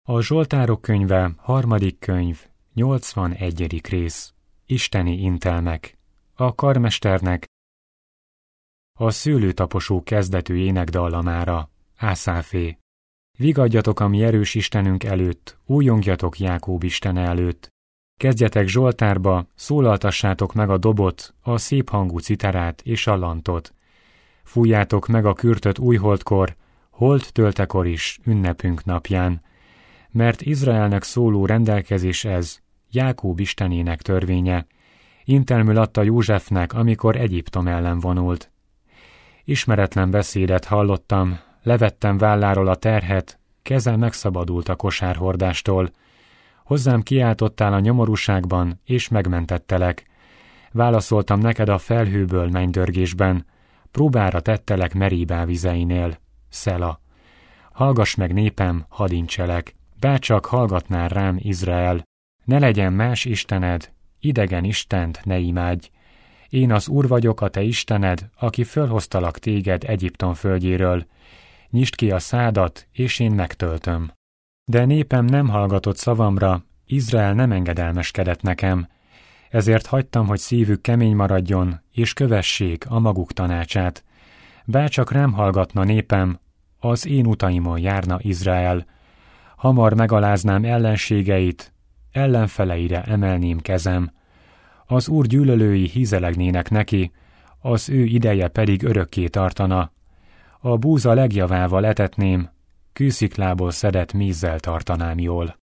A Zsoltárok könyve, 3. könyv, 81. rész. Isteni intelmek. A karmesternek a szőlőtaposó kezdetű énekdallamára. Ászáfé. Vigadjatok a mi erős Istenünk előtt, újongjatok Jákób Istene előtt. Kezdjetek zsoltárba, szólaltassátok meg a dobot, a szép hangú citerát és a lantot. Fújjátok meg a kürtöt újholdkor, holt töltekor is, ünnepünk napján. Mert Izraelnek szóló rendelkezés ez, Jákób Istenének törvénye. Intelmül adta Józsefnek, amikor Egyiptom ellen vonult. Ismeretlen beszédet hallottam, levettem válláról a terhet, kezem megszabadult a kosárhordástól. Hozzám kiáltottál a nyomorúságban, és megmentettelek. Válaszoltam neked a felhőből mennydörgésben, próbára tettelek Meríbá vizeinél. Szela. Hallgass meg, népem, hadd incselek. Bárcsak hallgatnál rám, Izrael. Ne legyen más istened, idegen istent ne imádj. Én az Úr vagyok, a te istened, aki fölhoztalak téged Egyiptom földjéről. Nyisd ki a szádat, és én megtöltöm. De népem nem hallgatott szavamra, Izrael nem engedelmeskedett nekem. Ezért hagytam, hogy szívük kemény maradjon, és kövessék a maguk tanácsát. Bárcsak rám hallgatna népem, az én utaimon járna Izrael. Hamar megaláznám ellenségeit, ellenfeleire emelném kezem. Az Úr gyűlölői hízelegnének neki, az ő ideje pedig örökké tartana. A búza legjavával etetném, kősziklából szedett mézzel tartanám jól.